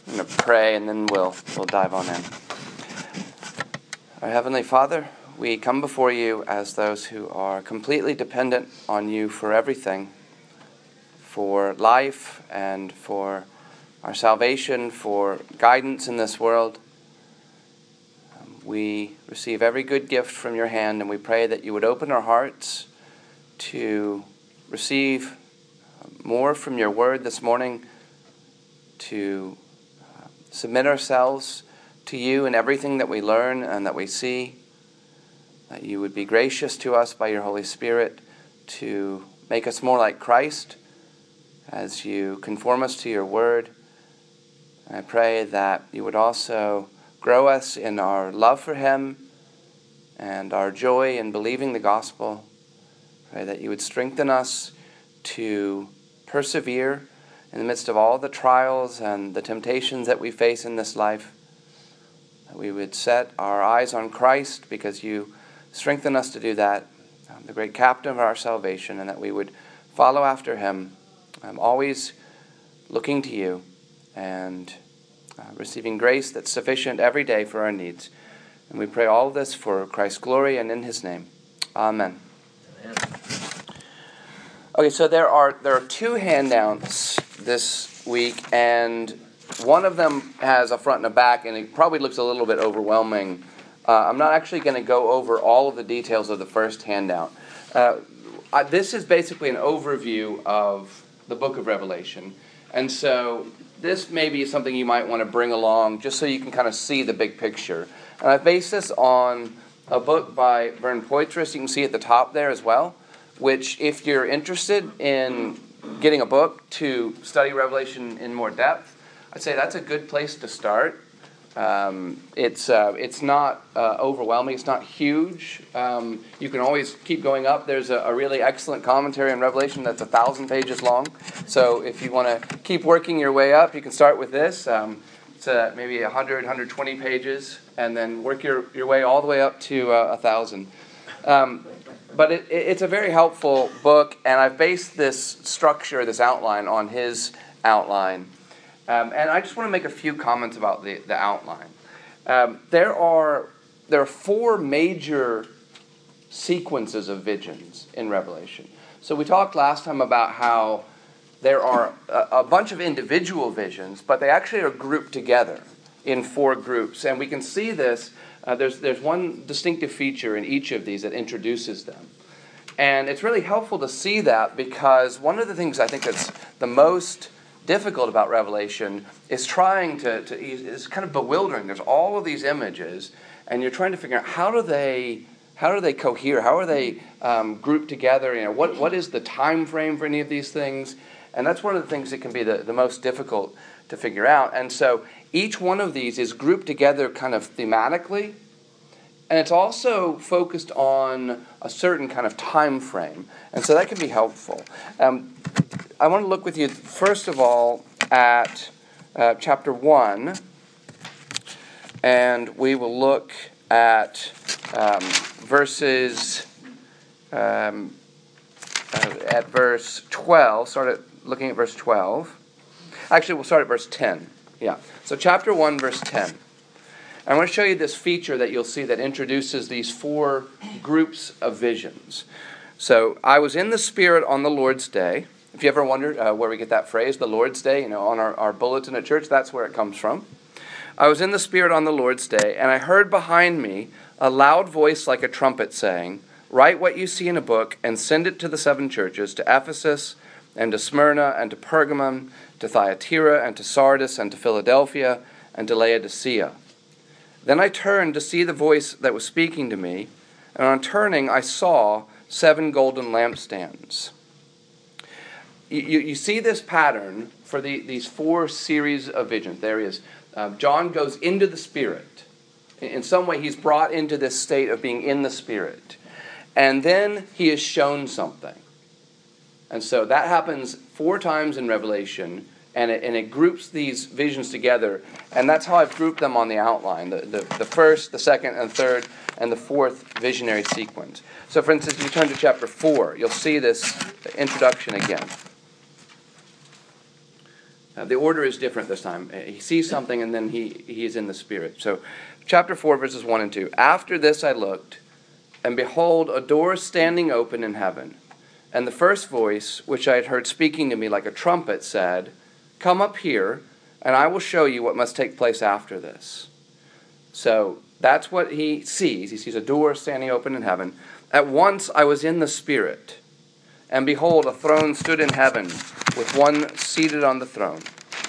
I'm going to pray and then we'll dive on in. Our Heavenly Father, we come before you as those who are completely dependent on you for everything, for life and for our salvation, for guidance in this world. We receive every good gift from your hand, and we pray that you would open our hearts to receive more from your word this morning, to submit ourselves to you in everything that we learn and that we see, that you would be gracious to us by your Holy Spirit to make us more like Christ as you conform us to your word. I pray that you would also grow us in our love for him and our joy in believing the gospel. Pray that you would strengthen us to persevere in the midst of all the trials and the temptations that we face in this life. That we would set our eyes on Christ because you strengthen us to do that, the great captain of our salvation, and that we would follow after him, always looking to you and receiving grace that's sufficient every day for our needs. And we pray all this for Christ's glory and in his name. Amen. Amen. Okay, so there are two handouts this week, and one of them has a front and a back, and it probably looks a little bit overwhelming. I'm not actually going to go over all of the details of the first handout. This is basically an overview of the book of Revelation, and so this may be something you might want to bring along just so you can kind of see the big picture. And I've based this on a book by Vern Poitras, you can see at the top there as well, which if you're interested in getting a book to study Revelation in more depth, I'd say that's a good place to start. It's not overwhelming. It's not huge. You can always keep going up. There's a really excellent commentary on Revelation that's 1,000 pages long. So if you want to keep working your way up, you can start with this. It's maybe 100, 120 pages, and then work your way all the way up to 1,000. But it's a very helpful book, and I've based this structure, this outline, on his outline. And I just want to make a few comments about the outline. There are four major sequences of visions in Revelation. So we talked last time about how there are a bunch of individual visions, but they actually are grouped together in four groups. And we can see this. There's one distinctive feature in each of these that introduces them. And it's really helpful to see that because one of the things I think that's the most difficult about Revelation is trying it's kind of bewildering. There's all of these images, and you're trying to figure out how do they cohere? How are they grouped together? What is the time frame for any of these things? And that's one of the things that can be the most difficult to figure out. And so each one of these is grouped together kind of thematically, and it's also focused on a certain kind of time frame. And so that can be helpful. I want to look with you, first of all, at chapter 1, and we will look at verses, at verse 12, looking at verse 12. Actually, we'll start at verse 10. Yeah. So chapter 1, verse 10. I want to show you this feature that you'll see that introduces these four groups of visions. So, I was in the Spirit on the Lord's Day. If you ever wondered where we get that phrase, the Lord's Day, on our bulletin at church, that's where it comes from. I was in the Spirit on the Lord's Day, and I heard behind me a loud voice like a trumpet saying, "Write what you see in a book and send it to the seven churches, to Ephesus and to Smyrna and to Pergamum, to Thyatira and to Sardis and to Philadelphia and to Laodicea." Then I turned to see the voice that was speaking to me, and on turning I saw 7 golden lampstands. You see this pattern for these four series of visions. There is John goes into the Spirit. In some way he's brought into this state of being in the Spirit. And then he is shown something. And so that happens 4 times in Revelation, and it groups these visions together. And that's how I've grouped them on the outline. The first, the second, and third, and the fourth visionary sequence. So for instance, if you turn to chapter 4, you'll see this introduction again. The order is different this time. He sees something and then he is in the Spirit. So chapter 4, verses 1 and 2. After this I looked, and behold, a door standing open in heaven. And the first voice, which I had heard speaking to me like a trumpet, said, "Come up here, and I will show you what must take place after this." So that's what he sees. He sees a door standing open in heaven. At once I was in the Spirit, and behold, a throne stood in heaven, with one seated on the throne.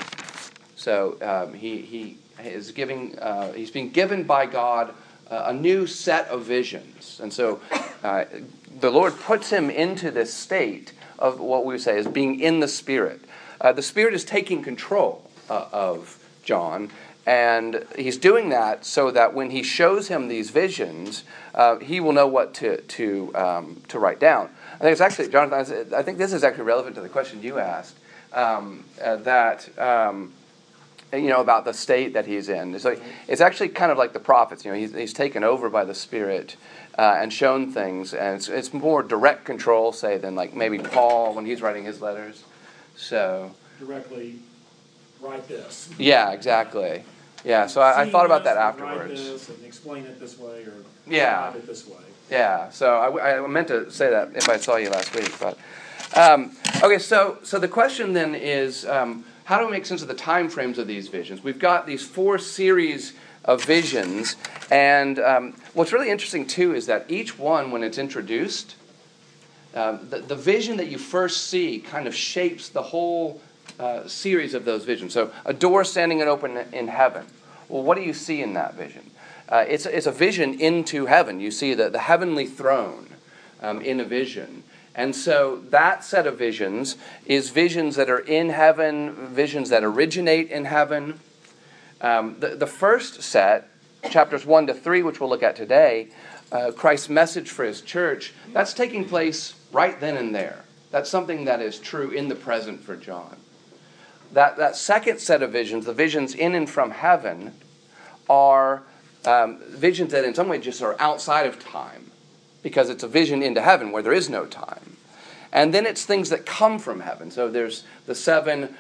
So he is giving. He's being given by God a new set of visions, and so the Lord puts him into this state of what we would say is being in the Spirit. The Spirit is taking control of John, and he's doing that so that when he shows him these visions, he will know what to write down. I think it's actually, Jonathan, I think this is actually relevant to the question you asked, about the state that he's in. So it's actually kind of like the prophets. He's taken over by the Spirit and shown things, and it's more direct control, say, than like maybe Paul when he's writing his letters. So directly write this. Yeah, exactly. Yeah, so I thought about that afterwards. Write this and explain it this way, or describe it this way. Yeah, so I meant to say that if I saw you last week, but okay. So the question then is, how do we make sense of the time frames of these visions? We've got these 4 series of visions, and what's really interesting too is that each one, when it's introduced, the vision that you first see kind of shapes the whole series of those visions. So a door standing open in heaven. Well, what do you see in that vision? It's a vision into heaven. You see the heavenly throne in a vision. And so that set of visions is visions that are in heaven, visions that originate in heaven. The first set, chapters 1 to 3, which we'll look at today, Christ's message for his church, that's taking place right then and there. That's something that is true in the present for John. That second set of visions, the visions in and from heaven, are visions that in some way just are outside of time, because it's a vision into heaven where there is no time. And then it's things that come from heaven. So there's the 7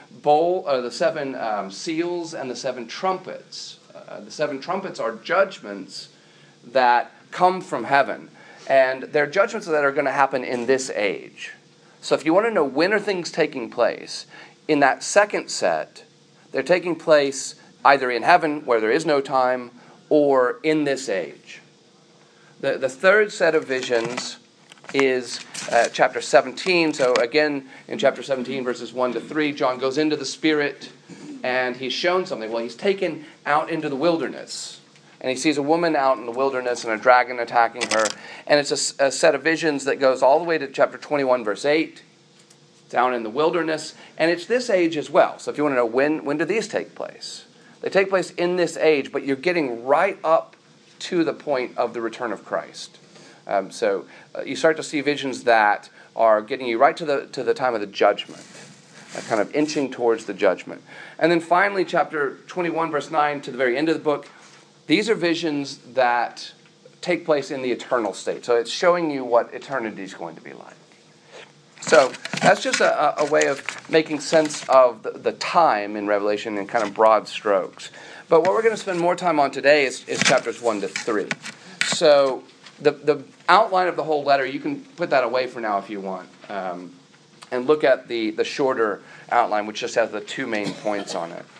seals and the 7 trumpets. The 7 trumpets are judgments that come from heaven. And they're judgments that are going to happen in this age. So if you want to know when are things taking place, in that second set, they're taking place either in heaven where there is no time or in this age. The third set of visions is chapter 17. So again, in chapter 17, verses 1 to 3, John goes into the Spirit and he's shown something. Well, he's taken out into the wilderness. And he sees a woman out in the wilderness and a dragon attacking her. And it's a set of visions that goes all the way to chapter 21, verse 8, down in the wilderness. And it's this age as well. So if you want to know when do these take place? They take place in this age, but you're getting right up to the point of the return of Christ. So you start to see visions that are getting you right to the time of the judgment, kind of inching towards the judgment. And then finally, chapter 21, verse 9, to the very end of the book, these are visions that take place in the eternal state. So it's showing you what eternity is going to be like. So that's just a way of making sense of the time in Revelation in kind of broad strokes. But what we're going to spend more time on today is chapters 1 to 3. So the outline of the whole letter, you can put that away for now if you want, and look at the shorter outline, which just has the 2 main points on it.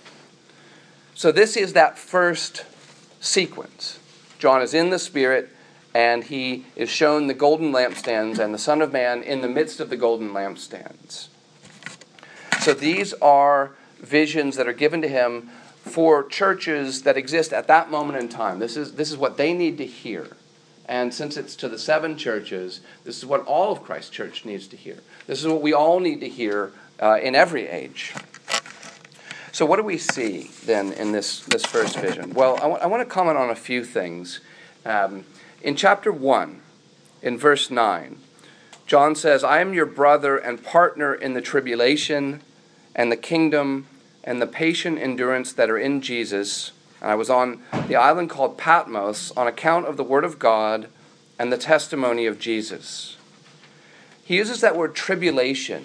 So this is that first sequence. John is in the Spirit, and he is shown the golden lampstands and the Son of Man in the midst of the golden lampstands. So these are visions that are given to him for churches that exist at that moment in time. This is what they need to hear. And since it's to the 7 churches, this is what all of Christ's church needs to hear. This is what we all need to hear in every age. So what do we see then in this first vision? Well, I want to comment on a few things. In chapter 1, in verse 9, John says, "I am your brother and partner in the tribulation and the kingdom and the patient endurance that are in Jesus. And I was on the island called Patmos on account of the word of God and the testimony of Jesus." He uses that word tribulation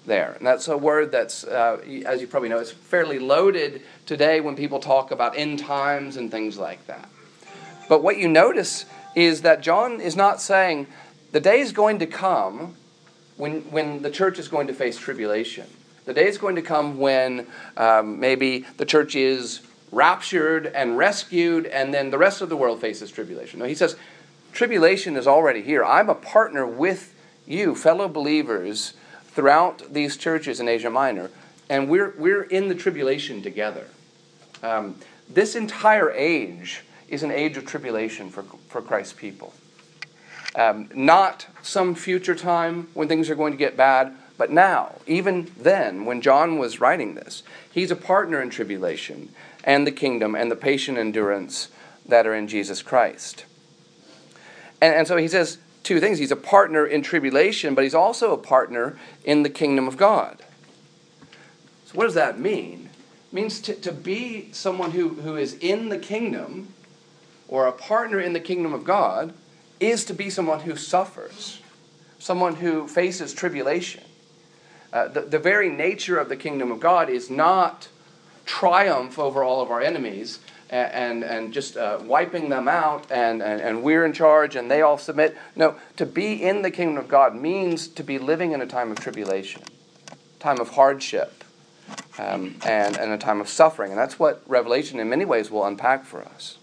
there. And that's a word that's, as you probably know, it's fairly loaded today when people talk about end times and things like that. But what you notice is that John is not saying the day is going to come when the church is going to face tribulation. The day is going to come when maybe the church is raptured and rescued, and then the rest of the world faces tribulation. No, he says, tribulation is already here. I'm a partner with you, fellow believers, throughout these churches in Asia Minor, and we're in the tribulation together. This entire age is an age of tribulation for Christ's people. Not some future time when things are going to get bad, but now, even then, when John was writing this, he's a partner in tribulation and the kingdom and the patient endurance that are in Jesus Christ. And so he says two things. He's a partner in tribulation, but he's also a partner in the kingdom of God. So what does that mean? It means to be someone who is in the kingdom, or a partner in the kingdom of God, is to be someone who suffers, someone who faces tribulation. The very nature of the kingdom of God is not triumph over all of our enemies and just wiping them out and we're in charge and they all submit. No, to be in the kingdom of God means to be living in a time of tribulation, time of hardship, and a time of suffering. And that's what Revelation in many ways will unpack for us.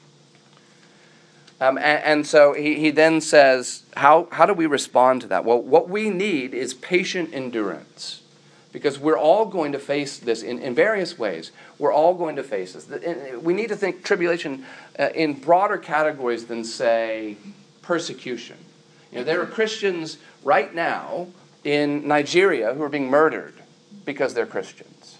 And so he then says, how do we respond to that? Well, what we need is patient endurance. Because we're all going to face this in various ways. We're all going to face this. We need to think tribulation in broader categories than, say, persecution. There are Christians right now in Nigeria who are being murdered because they're Christians.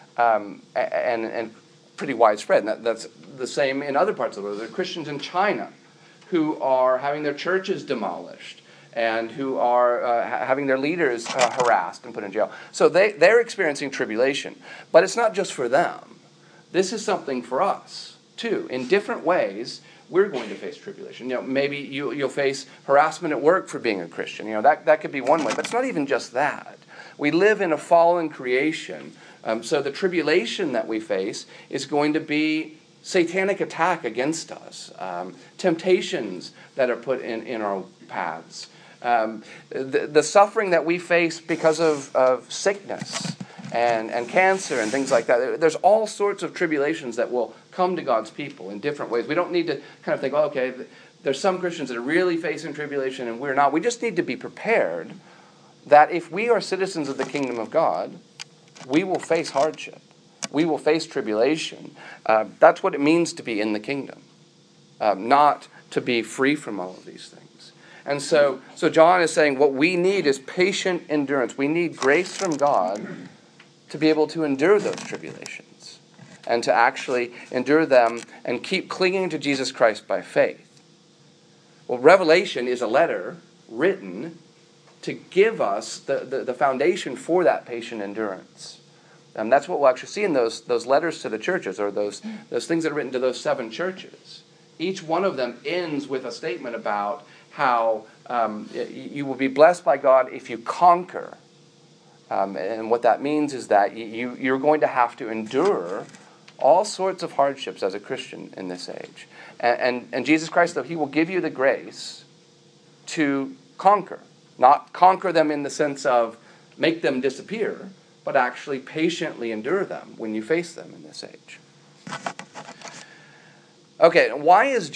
And pretty widespread. And that's the same in other parts of the world. There are Christians in China who are having their churches demolished and who are having their leaders harassed and put in jail. So they're experiencing tribulation. But it's not just for them. This is something for us, too. In different ways, we're going to face tribulation. Maybe you'll face harassment at work for being a Christian. That could be one way. But it's not even just that. We live in a fallen creation. So the tribulation that we face is going to be satanic attack against us, temptations that are put in our paths, the suffering that we face because of sickness and cancer and things like that. There's all sorts of tribulations that will come to God's people in different ways. We don't need to kind of think, okay, there's some Christians that are really facing tribulation and we're not. We just need to be prepared that if we are citizens of the kingdom of God, we will face hardship. We will face tribulation. That's what it means to be in the kingdom, not to be free from all of these things. And so John is saying what we need is patient endurance. We need grace from God to be able to endure those tribulations and to actually endure them and keep clinging to Jesus Christ by faith. Well, Revelation is a letter written to give us the foundation for that patient endurance. And that's what we'll actually see in those letters to the churches, or those things that are written to those 7 churches. Each one of them ends with a statement about how you will be blessed by God if you conquer. And what that means is that you're going to have to endure all sorts of hardships as a Christian in this age. And Jesus Christ, though, he will give you the grace to conquer. Not conquer them in the sense of make them disappear, but actually patiently endure them when you face them in this age. Okay, why is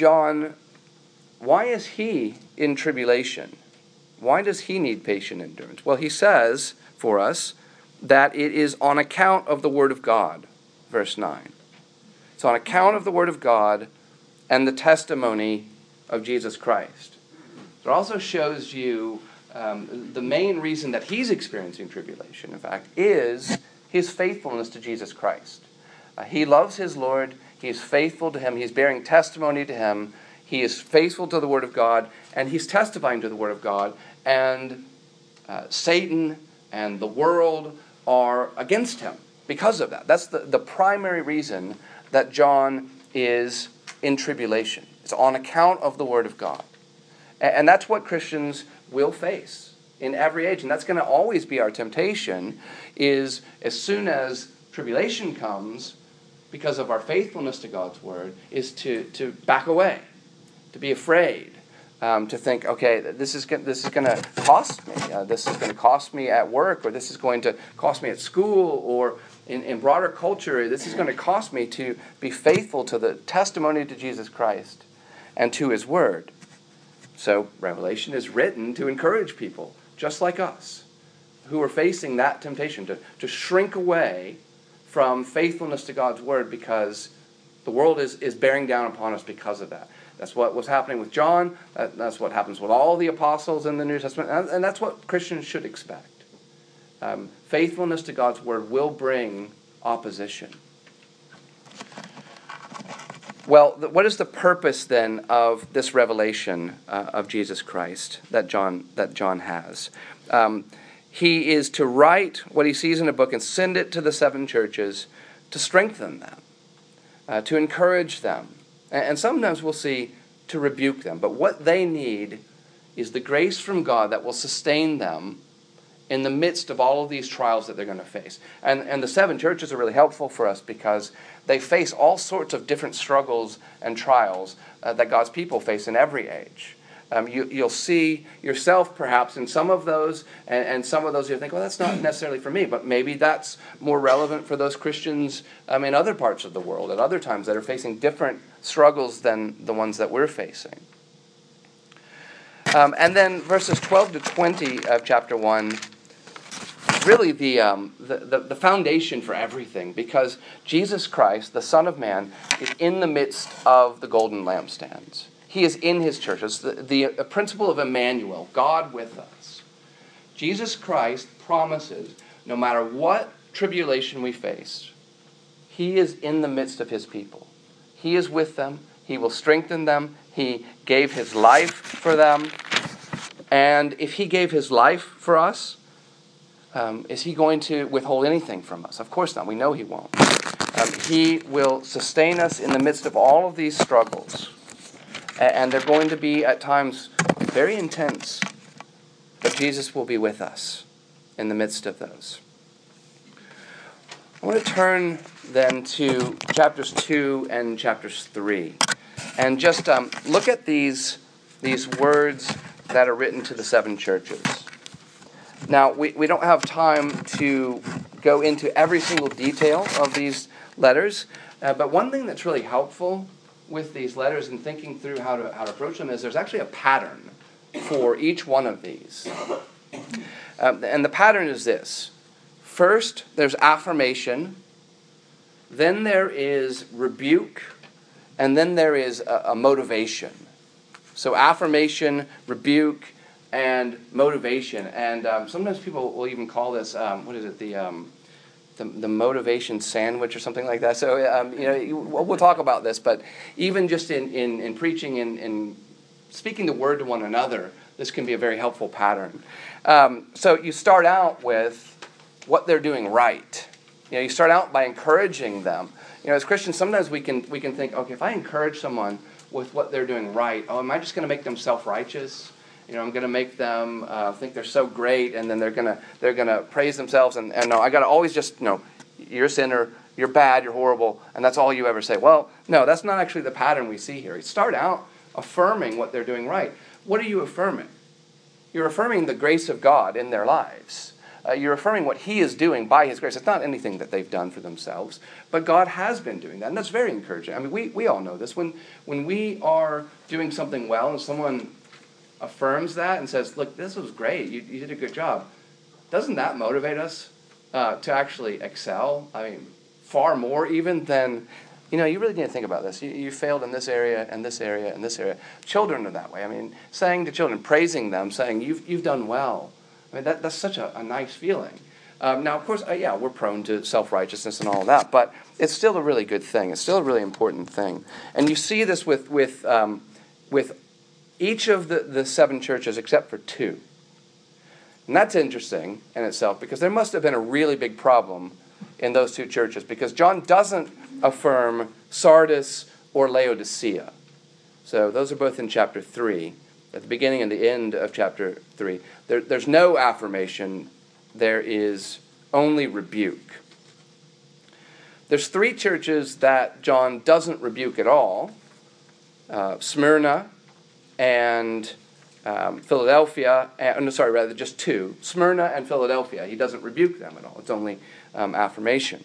he in tribulation? Why does he need patient endurance? Well, he says for us that it is on account of the Word of God, verse 9. It's on account of the Word of God and the testimony of Jesus Christ. It also shows you the main reason that he's experiencing tribulation, in fact, is his faithfulness to Jesus Christ. He loves his Lord. He is faithful to him. He's bearing testimony to him. He is faithful to the Word of God, and he's testifying to the Word of God. And Satan and the world are against him because of that. That's the primary reason that John is in tribulation. It's on account of the Word of God. And that's what Christians will face in every age. And that's going to always be our temptation, is as soon as tribulation comes, because of our faithfulness to God's word, is to back away, to be afraid, to think, okay, this is going to cost me. This is going to cost me at work, or this is going to cost me at school, or in broader culture, this is going to cost me to be faithful to the testimony to Jesus Christ and to his word. So Revelation is written to encourage people, just like us, who are facing that temptation to shrink away from faithfulness to God's word, because the world is bearing down upon us because of that. That's what was happening with John. That's what happens with all the apostles in the New Testament. And that's what Christians should expect. Faithfulness to God's word will bring opposition. Well, what is the purpose then of this revelation of Jesus Christ that John has? He is to write what he sees in a book and send it to the 7 churches to strengthen them, to encourage them, and sometimes we'll see to rebuke them. But what they need is the grace from God that will sustain them in the midst of all of these trials that they're going to face. And the 7 churches are really helpful for us because they face all sorts of different struggles and trials that God's people face in every age. You'll see yourself perhaps in some of those, and some of those you'll think, well, that's not necessarily for me, but maybe that's more relevant for those Christians in other parts of the world at other times that are facing different struggles than the ones that we're facing. And then verses 12 to 20 of chapter 1, really the foundation for everything, because Jesus Christ, the Son of Man, is in the midst of the golden lampstands. He is in his church. It's the principle of Emmanuel, God with us. Jesus Christ promises, no matter what tribulation we face, he is in the midst of his people. He is with them. He will strengthen them. He gave his life for them. And if he gave his life for us, is he going to withhold anything from us? Of course not. We know he won't. He will sustain us in the midst of all of these struggles. And they're going to be, at times, very intense. But Jesus will be with us in the midst of those. I want to turn then to chapters 2 and chapters 3. And just look at these words that are written to the 7 churches. Now, we don't have time to go into every single detail of these letters. But one thing that's really helpful with these letters and thinking through how to approach them is there's actually a pattern for each one of these. And the pattern is this. First, there's affirmation. Then there is rebuke. And then there is a motivation. So affirmation, rebuke, and motivation. And sometimes people will even call this, the motivation sandwich or something like that. So, we'll talk about this, but even just in preaching and speaking the word to one another, this can be a very helpful pattern. So you start out with what they're doing right. You start out by encouraging them. As Christians, sometimes we can think, okay, if I encourage someone with what they're doing right, am I just going to make them self-righteous? I'm going to make them think they're so great, and then they're going to praise themselves. And no, I got to always just, you're a sinner, you're bad, you're horrible, and that's all you ever say. Well, no, that's not actually the pattern we see here. You start out affirming what they're doing right. What are you affirming? You're affirming the grace of God in their lives. You're affirming what he is doing by his grace. It's not anything that they've done for themselves, but God has been doing that, and that's very encouraging. I mean, we all know this. When we are doing something well and someone affirms that and says, look, this was great, you did a good job, doesn't that motivate us to actually excel? I mean, far more even than, you really need to think about this. You failed in this area, and this area, and this area. Children are that way. I mean, saying to children, praising them, saying, you've done well. I mean, that's such a nice feeling. Now, of course, we're prone to self-righteousness and all of that, but it's still a really good thing. It's still a really important thing. And you see this with each of the 7 churches except for 2. And that's interesting in itself, because there must have been a really big problem in those 2 churches, because John doesn't affirm Sardis or Laodicea. So those are both in chapter 3. at the beginning and the end of chapter 3. There's no affirmation. There is only rebuke. There's 3 churches that John doesn't rebuke at all. Smyrna and Philadelphia. Just 2. Smyrna and Philadelphia. He doesn't rebuke them at all. It's only affirmation.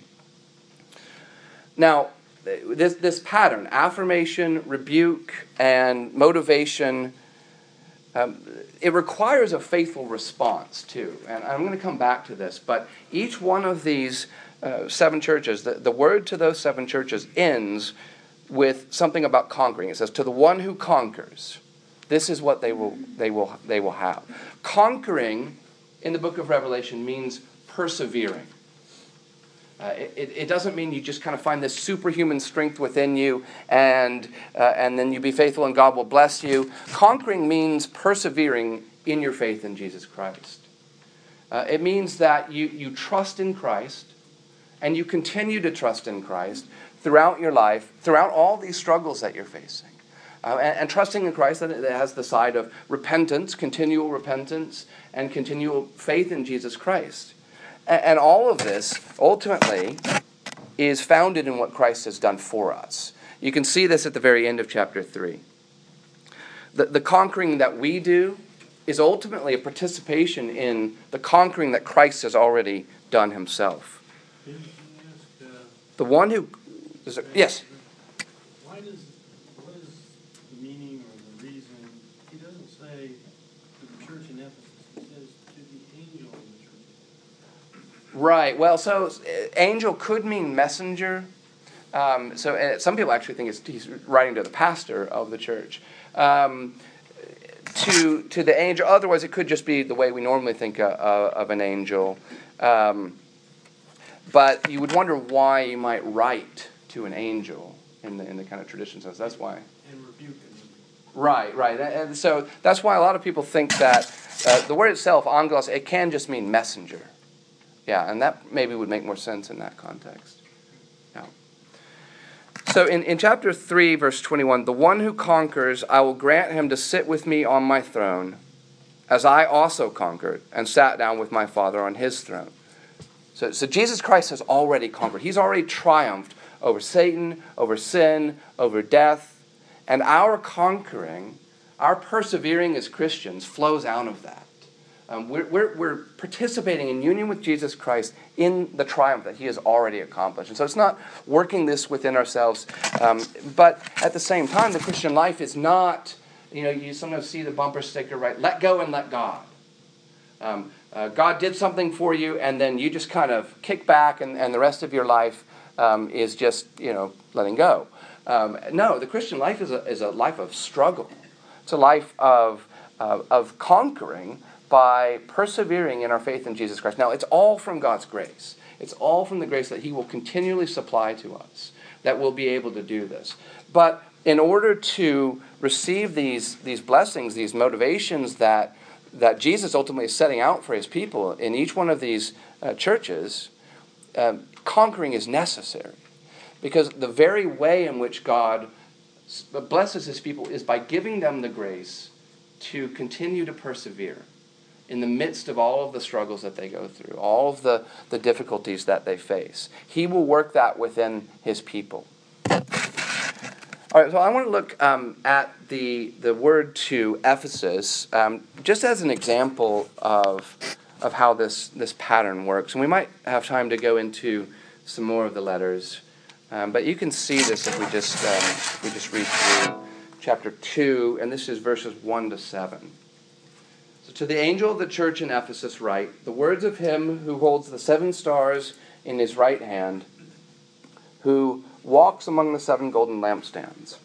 Now, this pattern, affirmation, rebuke, and motivation, it requires a faithful response too. And I'm going to come back to this, but each one of these 7 churches, the word to those 7 churches ends with something about conquering. It says, to the one who conquers, this is what they will have. Conquering in the book of Revelation means persevering. It doesn't mean you just kind of find this superhuman strength within you and then you be faithful and God will bless you. Conquering means persevering in your faith in Jesus Christ. It means that you trust in Christ and you continue to trust in Christ throughout your life, throughout all these struggles that you're facing. And trusting in Christ, that it has the side of repentance, continual repentance, and continual faith in Jesus Christ. And all of this, ultimately, is founded in what Christ has done for us. You can see this at the very end of chapter 3. The conquering that we do is ultimately a participation in the conquering that Christ has already done himself. Can I ask, The one who... Yes? what is the meaning or the reason? He doesn't say to the church in Ephesus. He says to the angel in the church. Right. Well, so angel could mean messenger. Some people actually think he's writing to the pastor of the church. To the angel. Otherwise, it could just be the way we normally think of an angel. But you would wonder why you might write to an angel in the kind of tradition sense. That's why. And rebuke him. Right. And so that's why a lot of people think that the word itself, angelos, it can just mean messenger. Yeah, and that maybe would make more sense in that context. Yeah. So in chapter 3, verse 21, the one who conquers, I will grant him to sit with me on my throne, as I also conquered and sat down with my Father on his throne. So Jesus Christ has already conquered. He's already triumphed over Satan, over sin, over death. And our conquering, our persevering as Christians flows out of that. We're participating in union with Jesus Christ in the triumph that he has already accomplished. And so it's not working this within ourselves. But at the same time, the Christian life is not, you sometimes see the bumper sticker, right? Let go and let God. God did something for you, and then you just kind of kick back, and the rest of your life is just, letting go. No, the Christian life is a life of struggle. It's a life of conquering by persevering in our faith in Jesus Christ. Now, it's all from God's grace. It's all from the grace that he will continually supply to us that we'll be able to do this. But in order to receive these blessings, these motivations that Jesus ultimately is setting out for his people in each one of these churches, conquering is necessary. Because the very way in which God blesses his people is by giving them the grace to continue to persevere in the midst of all of the struggles that they go through, all of the difficulties that they face. He will work that within his people. All right, so I want to look at the word to Ephesus just as an example of how this pattern works. And we might have time to go into some more of the letters, but you can see this if we just read through chapter 2, and this is verses 1 to 7. So to the angel of the church in Ephesus write, the words of him who holds the 7 stars in his right hand, who walks among the 7 golden lampstands.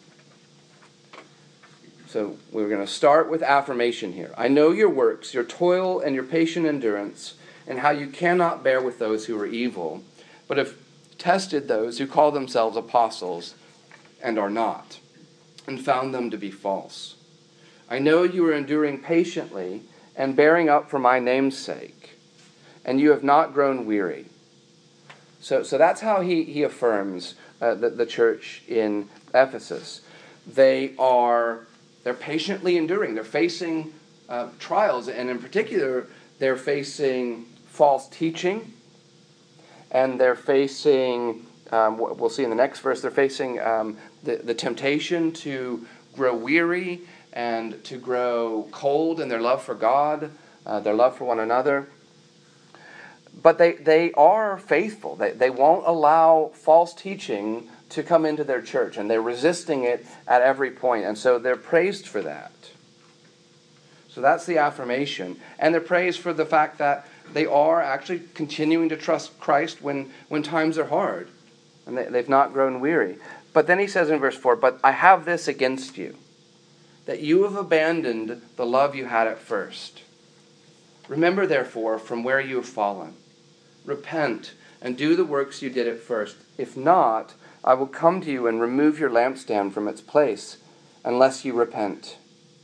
So we're going to start with affirmation here. I know your works, your toil and your patient endurance, and how you cannot bear with those who are evil, but have tested those who call themselves apostles and are not, and found them to be false. I know you are enduring patiently and bearing up for my name's sake, and you have not grown weary. So that's how he affirms the church in Ephesus. They are They're patiently enduring. They're facing trials, and in particular, they're facing false teaching, and they're facing, we'll see in the next verse, they're facing the temptation to grow weary and to grow cold in their love for God, their love for one another. But they are faithful. They won't allow false teaching to come into their church, and they're resisting it at every point, and so they're praised for that. So that's the affirmation. And they're praised for the fact that they are actually continuing to trust Christ when times are hard, and they've not grown weary. But then he says in verse 4, "But I have this against you, that you have abandoned the love you had at first. Remember, therefore, from where you have fallen. Repent and do the works you did at first. If not, I will come to you and remove your lampstand from its place, unless you repent."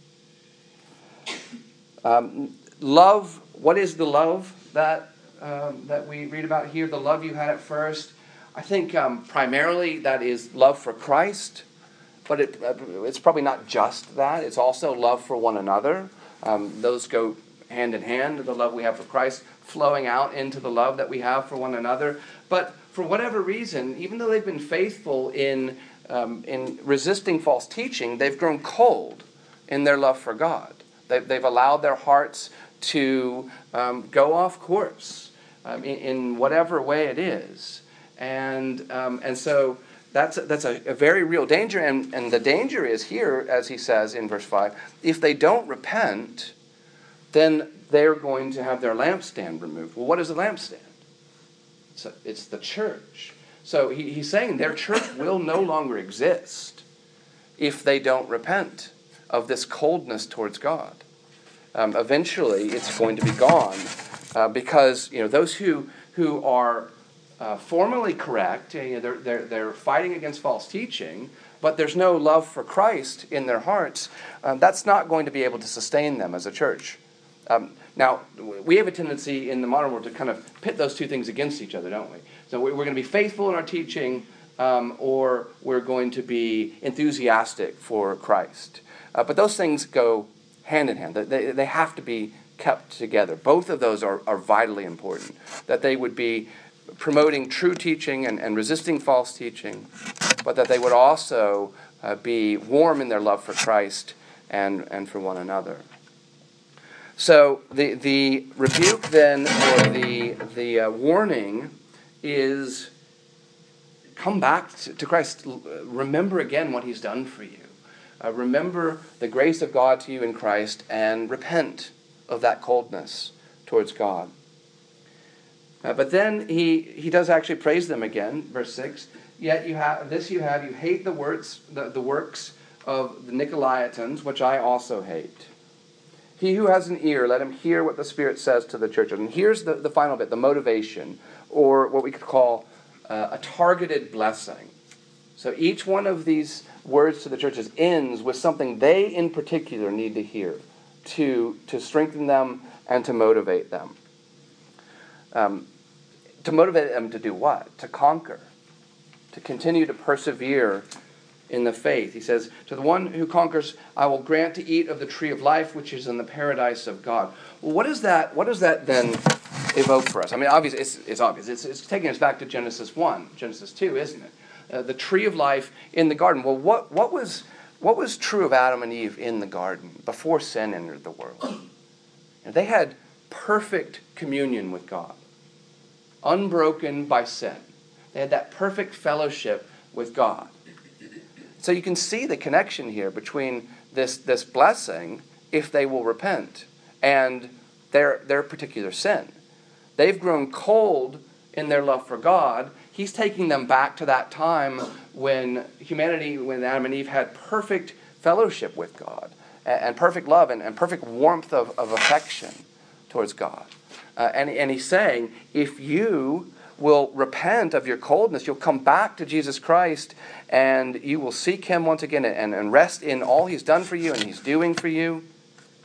Love, what is the love that we read about here? The love you had at first. I think primarily that is love for Christ, but it's probably not just that. It's also love for one another. Those go hand in hand, the love we have for Christ flowing out into the love that we have for one another. But for whatever reason, even though they've been faithful in resisting false teaching, they've grown cold in their love for God. They've allowed their hearts to go off course in whatever way it is. And so that's a very real danger. And the danger is here, as he says in verse 5, if they don't repent, then they're going to have their lampstand removed. Well, what is a lampstand? It's the church. So he's saying their church will no longer exist if they don't repent of this coldness towards God. Eventually, it's going to be gone because those who are formally correct, they're fighting against false teaching, but there's no love for Christ in their hearts. That's not going to be able to sustain them as a church. Now, we have a tendency in the modern world to kind of pit those two things against each other, don't we? So we're going to be faithful in our teaching, or we're going to be enthusiastic for Christ. But those things go hand in hand. They have to be kept together. Both of those are vitally important. That they would be promoting true teaching and resisting false teaching, but that they would also be warm in their love for Christ and for one another. So the rebuke then, or the warning, is come back to Christ. Remember again what he's done for you. Remember the grace of God to you in Christ, and repent of that coldness towards God. But then he does actually praise them again, verse 6. Yet you hate the works of the Nicolaitans, which I also hate. He who has an ear, let him hear what the Spirit says to the churches. And here's the final bit, the motivation, or what we could call a targeted blessing. So each one of these words to the churches ends with something they in particular need to hear to strengthen them and to motivate them. To motivate them to do what? To conquer. To continue to persevere in the faith. He says, to the one who conquers, I will grant to eat of the tree of life, which is in the paradise of God. Well, what does that then evoke for us? I mean, obviously, it's obvious. It's taking us back to Genesis 1, Genesis 2, isn't it? The tree of life in the garden. Well, what was true of Adam and Eve in the garden before sin entered the world? They had perfect communion with God, unbroken by sin. They had that perfect fellowship with God. So you can see the connection here between this blessing, if they will repent, and their particular sin. They've grown cold in their love for God. He's taking them back to that time when Adam and Eve had perfect fellowship with God, and perfect love and perfect warmth of affection towards God. And he's saying, if you will repent of your coldness, you'll come back to Jesus Christ, and you will seek him once again and rest in all he's done for you and he's doing for you,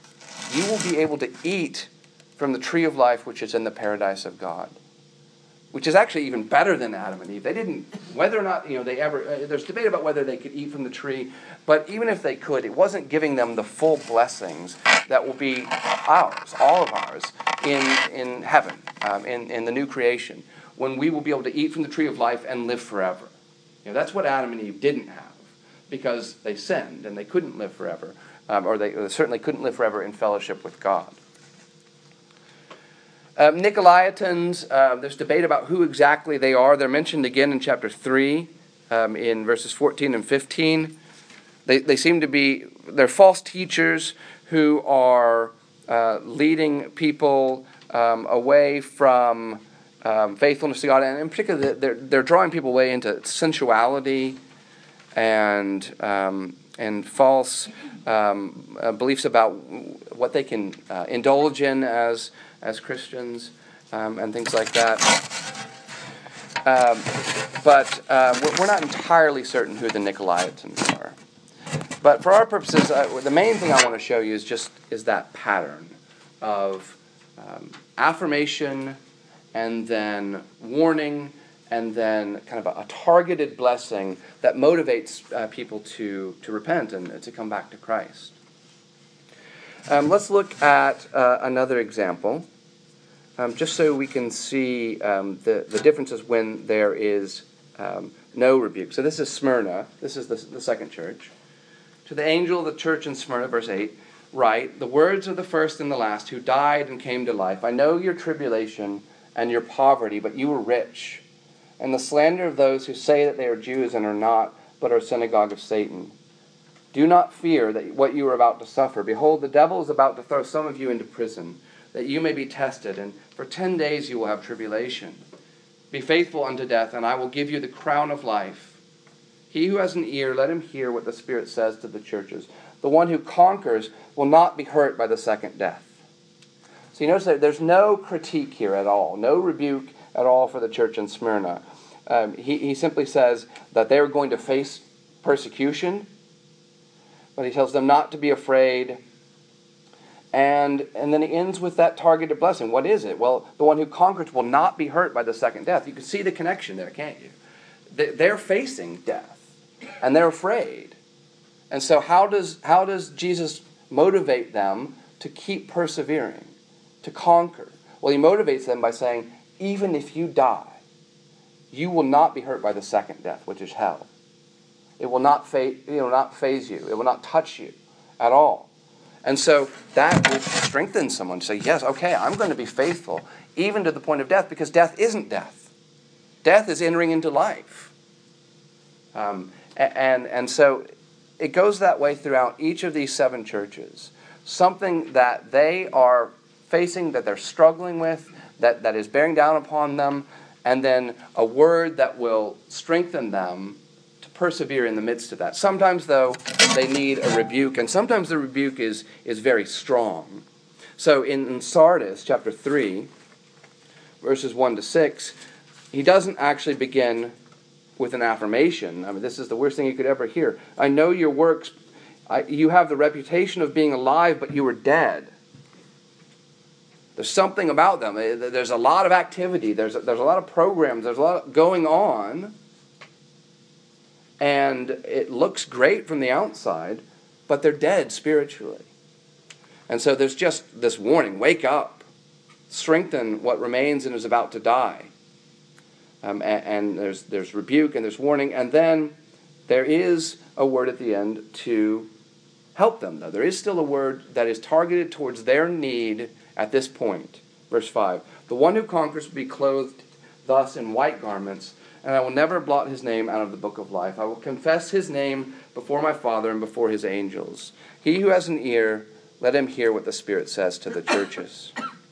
you will be able to eat from the tree of life which is in the paradise of God. which is actually even better than Adam and Eve. They didn't, whether or not, they ever, there's debate about whether they could eat from the tree, but even if they could, it wasn't giving them the full blessings that will be ours, all of ours, in heaven, in the new creation, when we will be able to eat from the tree of life and live forever. That's what Adam and Eve didn't have, because they sinned and they couldn't live forever, or they certainly couldn't live forever in fellowship with God. Nicolaitans, there's debate about who exactly they are. They're mentioned again in chapter 3, in verses 14 and 15. They seem to be, they're false teachers who are leading people away from faithfulness to God, and in particular, they're drawing people away into sensuality and false beliefs about what they can indulge in as Christians, and things like that. But we're not entirely certain who the Nicolaitans are. But for our purposes, the main thing I want to show you is that pattern of affirmation, and then warning, and then kind of a targeted blessing that motivates people to repent and to come back to Christ. Let's look at another example, just so we can see the differences when there is no rebuke. So this is Smyrna. This is the second church. To the angel of the church in Smyrna, verse 8, write, the words of the first and the last who died and came to life. I know your tribulation and your poverty, but you were rich, and the slander of those who say that they are Jews and are not, but are a synagogue of Satan. Do not fear that what you are about to suffer. Behold, the devil is about to throw some of you into prison, that you may be tested, and for 10 days you will have tribulation. Be faithful unto death, and I will give you the crown of life. He who has an ear, let him hear what the Spirit says to the churches. The one who conquers will not be hurt by the second death. So you notice that there's no critique here at all, no rebuke at all for the church in Smyrna. He simply says that they're going to face persecution, but he tells them not to be afraid. And then he ends with that targeted blessing. What is it? Well, the one who conquers will not be hurt by the second death. You can see the connection there, can't you? They're facing death, and they're afraid. And so how does Jesus motivate them to keep persevering, to conquer? Well, he motivates them by saying, even if you die, you will not be hurt by the second death, which is hell. It will not faze you. It will not touch you at all. And so that will strengthen someone to say, yes, okay, I'm going to be faithful, even to the point of death, because death isn't death. Death is entering into life. And so it goes that way throughout each of these 7 churches. Something that they are facing, that they're struggling with, that is bearing down upon them, and then a word that will strengthen them to persevere in the midst of that. Sometimes, though, they need a rebuke, and sometimes the rebuke is very strong. So in Sardis, chapter 3, verses 1 to 6, he doesn't actually begin with an affirmation. I mean, this is the worst thing you could ever hear. I know your works. You have the reputation of being alive, but you were dead. There's something about them. There's a lot of activity. There's a lot of programs. There's a lot going on. And it looks great from the outside, but they're dead spiritually. And so there's just this warning. Wake up. Strengthen what remains and is about to die. And there's rebuke and there's warning. And then there is a word at the end to help them, though. There is still a word that is targeted towards their need at this point. Verse 5. The one who conquers will be clothed thus in white garments, and I will never blot his name out of the book of life. I will confess his name before my Father and before his angels. He who has an ear, let him hear what the Spirit says to the churches.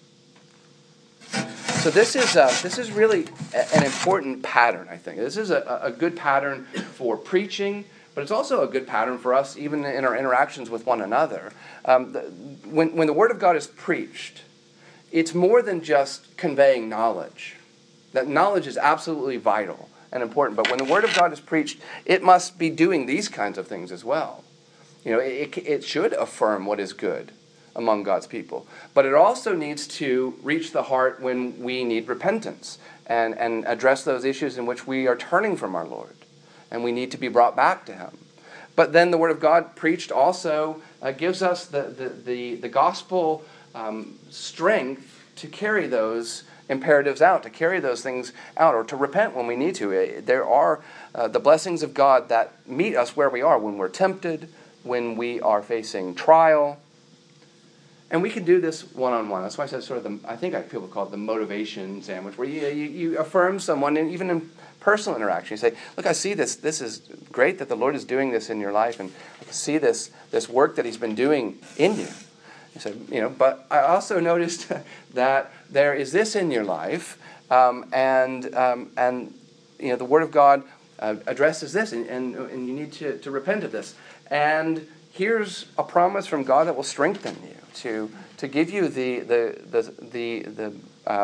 So this is really an important pattern, I think. This is a good pattern for preaching, but it's also a good pattern for us even in our interactions with one another. When the Word of God is preached, it's more than just conveying knowledge. That knowledge is absolutely vital and important, but when the Word of God is preached, it must be doing these kinds of things as well. You know, it should affirm what is good among God's people. But it also needs to reach the heart when we need repentance and address those issues in which we are turning from our Lord and we need to be brought back to him. But then the Word of God preached also gives us the gospel strength to carry those imperatives out, to carry those things out, or to repent when we need to. There are the blessings of God that meet us where we are, when we're tempted, when we are facing trial. And we can do this one-on-one. That's why I said sort of I think people call it the motivation sandwich, where you affirm someone, and even in personal interaction, you say, look, I see this. This is great that the Lord is doing this in your life, and I can see this work that he's been doing in you. You say, but I also noticed that there is this in your life, and the Word of God addresses this, and you need to repent of this. And here's a promise from God that will strengthen you to give you the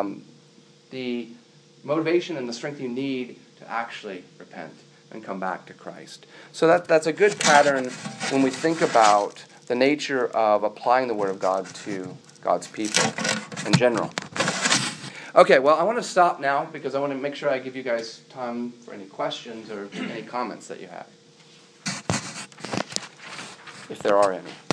motivation and the strength you need to actually repent and come back to Christ. So that's a good pattern when we think about the nature of applying the Word of God to God's people in general. Okay, well, I want to stop now because I want to make sure I give you guys time for any questions or any comments that you have, if there are any.